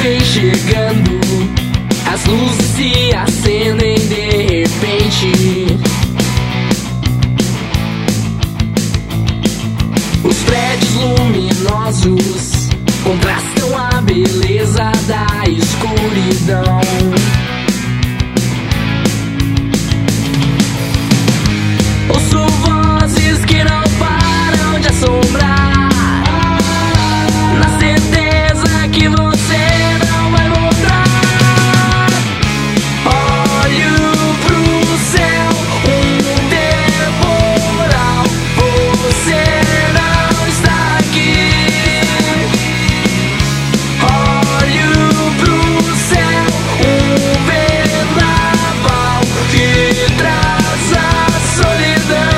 vem chegando, as luzes se acendem de repente. Os prédios luminosos contrastam a beleza da escuridão. Ouço vozes que não param de assombrar, na certeza que você não vai voltar. Olho pro céu, um temporal, você não está aqui. Olho pro céu, um vendaval que traz a solidão.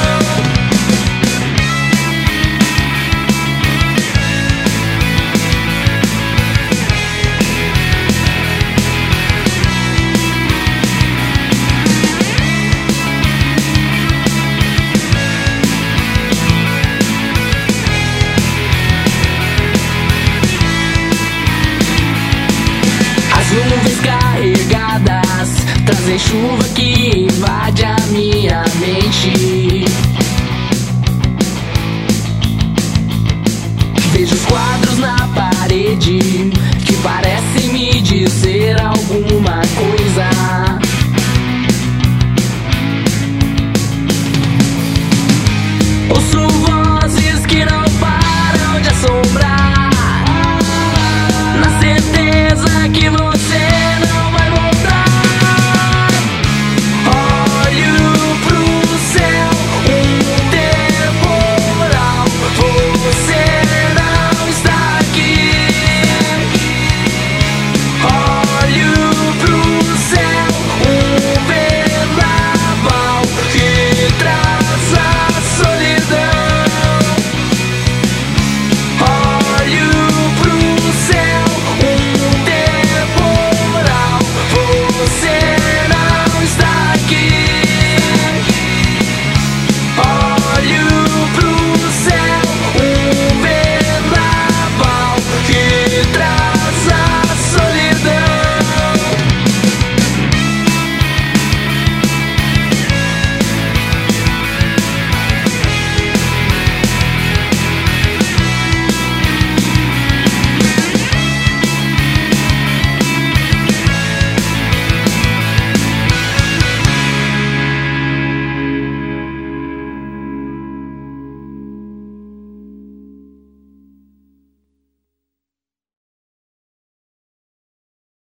As nuvens carregadas trazem chuva que invade a minha mente.